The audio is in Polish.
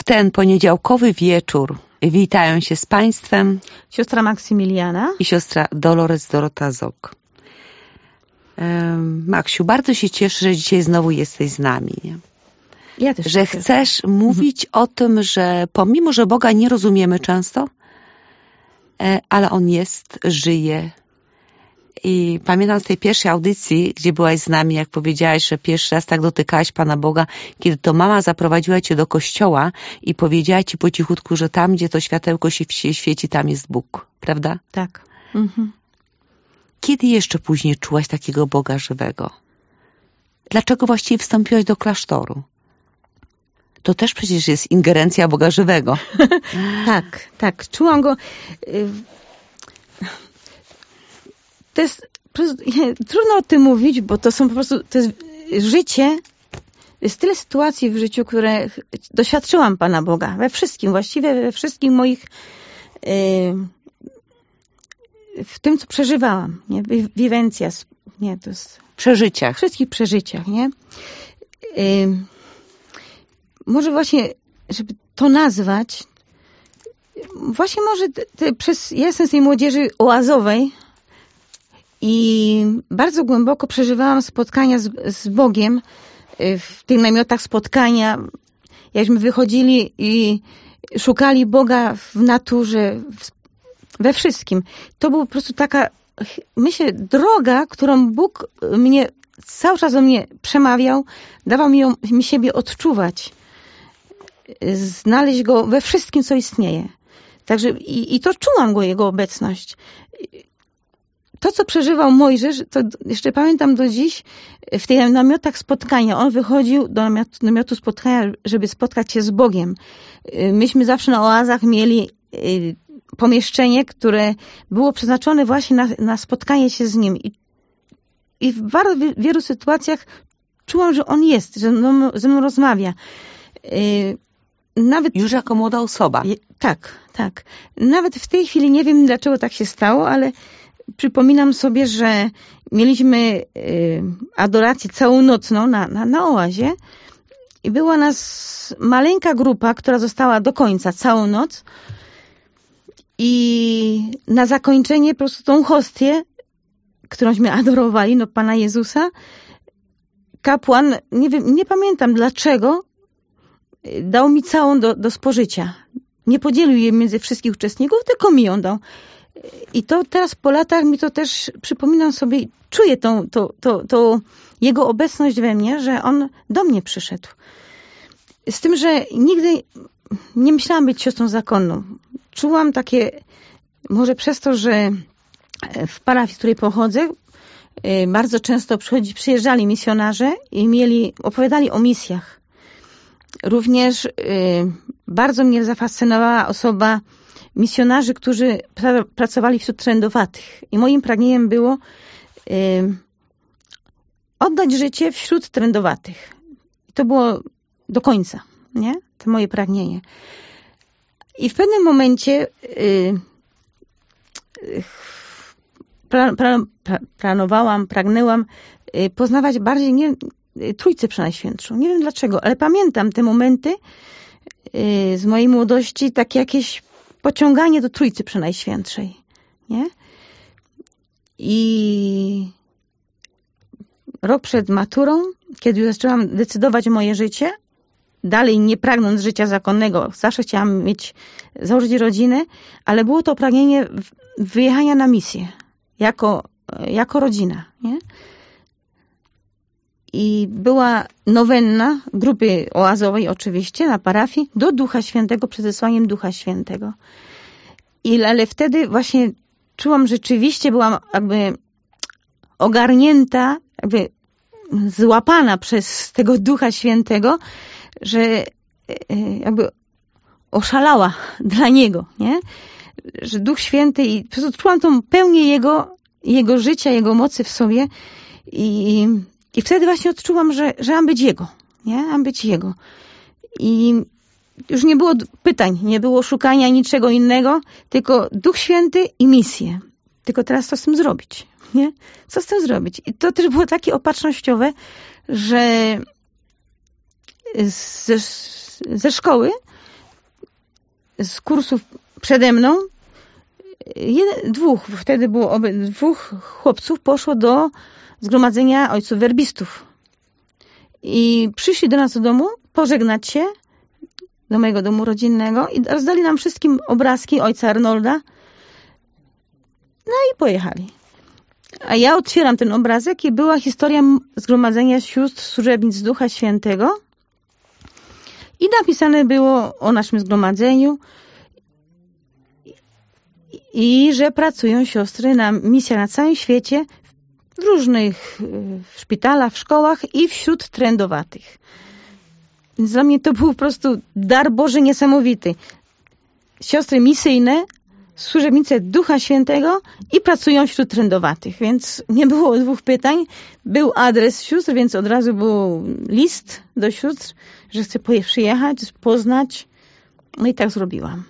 W ten poniedziałkowy wieczór witają się z Państwem siostra Maksymiliana i siostra Dolores Dorota Zok. Maksiu, bardzo się cieszę, że dzisiaj znowu jesteś z nami. Ja też że chcesz mówić o tym, że pomimo, że Boga nie rozumiemy często, ale On jest, żyje. I pamiętam z tej pierwszej audycji, gdzie byłaś z nami, jak powiedziałaś, że pierwszy raz tak dotykałaś Pana Boga, kiedy to mama zaprowadziła cię do kościoła i powiedziała ci po cichutku, że tam, gdzie to światełko się świeci, tam jest Bóg. Prawda? Tak. Kiedy jeszcze później czułaś takiego Boga żywego? Dlaczego właściwie wstąpiłaś do klasztoru? To też przecież jest ingerencja Boga żywego. Tak. Czułam go. To jest trudno o tym mówić, bo to są po prostu, to jest życie, jest tyle sytuacji w życiu, które doświadczyłam Pana Boga. Właściwie we wszystkich moich, w tym, co przeżywałam, nie? Wiwencja, nie, to jest... Przeżyciach. Wszystkich przeżyciach, nie? Może właśnie, żeby to nazwać, właśnie może ja jestem z tej młodzieży oazowej i bardzo głęboko przeżywałam spotkania z Bogiem w tych namiotach spotkania, jakśmy wychodzili i szukali Boga w naturze, we wszystkim. To była po prostu taka, myślę, droga, którą Bóg cały czas do mnie przemawiał, dawał mi siebie odczuwać, znaleźć Go we wszystkim, co istnieje. Także i to czułam Jego obecność. To, co przeżywał Mojżesz, to jeszcze pamiętam do dziś, w tych namiotach spotkania. On wychodził do namiotu spotkania, żeby spotkać się z Bogiem. Myśmy zawsze na oazach mieli pomieszczenie, które było przeznaczone właśnie na spotkanie się z Nim. I w bardzo wielu sytuacjach czułam, że On jest, że ze mną rozmawia. Nawet już jako młoda osoba. Tak. Nawet w tej chwili nie wiem, dlaczego tak się stało, ale przypominam sobie, że mieliśmy adorację całonocną na oazie i była nas maleńka grupa, która została do końca całą noc i na zakończenie po prostu tą hostię, którąśmy adorowali, Pana Jezusa, kapłan, nie pamiętam dlaczego, dał mi całą do spożycia. Nie podzielił jej między wszystkich uczestników, tylko mi ją dał. I to teraz po latach mi to też przypominam sobie, czuję tą Jego obecność we mnie, że On do mnie przyszedł. Z tym, że nigdy nie myślałam być siostrą zakonną. Czułam takie, może przez to, że w parafii, z której pochodzę, bardzo często przyjeżdżali misjonarze i opowiadali o misjach. Również bardzo mnie zafascynowała osoba misjonarzy, którzy pracowali wśród trędowatych. I moim pragnieniem było oddać życie wśród trędowatych. I to było do końca, nie? To moje pragnienie. I w pewnym momencie pragnęłam poznawać bardziej Trójcę Przenajświętszą. Nie wiem dlaczego, ale pamiętam te momenty z mojej młodości, takie jakieś pociąganie do Trójcy Przenajświętszej. Nie? I rok przed maturą, kiedy już zaczęłam decydować o moje życie, dalej nie pragnąc życia zakonnego, zawsze chciałam założyć rodzinę, ale było to pragnienie wyjechania na misję, jako rodzina. Nie? I była nowenna grupy oazowej oczywiście na parafii do Ducha Świętego, przed zesłaniem Ducha Świętego. Ale wtedy właśnie czułam, rzeczywiście byłam jakby ogarnięta, jakby złapana przez tego Ducha Świętego, że jakby oszalała dla Niego, nie? Że Duch Święty i po prostu czułam tą pełnię Jego życia, Jego mocy w sobie i wtedy właśnie odczułam, że mam być Jego, nie? Mam być Jego. I już nie było pytań, nie było szukania niczego innego, tylko Duch Święty i misję. Tylko teraz co z tym zrobić, nie? Co z tym zrobić? I to też było takie opatrznościowe, że ze szkoły z kursów przede mną, wtedy było dwóch chłopców poszło do zgromadzenia ojców werbistów. I przyszli do nas do domu pożegnać się, do mojego domu rodzinnego i rozdali nam wszystkim obrazki ojca Arnolda. No i pojechali. A ja otwieram ten obrazek i była historia zgromadzenia sióstr służebnic Ducha Świętego i napisane było o naszym zgromadzeniu i że pracują siostry na misjach na całym świecie, w różnych szpitalach, w szkołach i wśród trędowatych. Więc dla mnie to był po prostu dar Boży niesamowity. Siostry misyjne, służebnice Ducha Świętego i pracują wśród trędowatych. Więc nie było dwóch pytań. Był adres sióstr, więc od razu był list do sióstr, że chcę przyjechać, poznać. No i tak zrobiłam.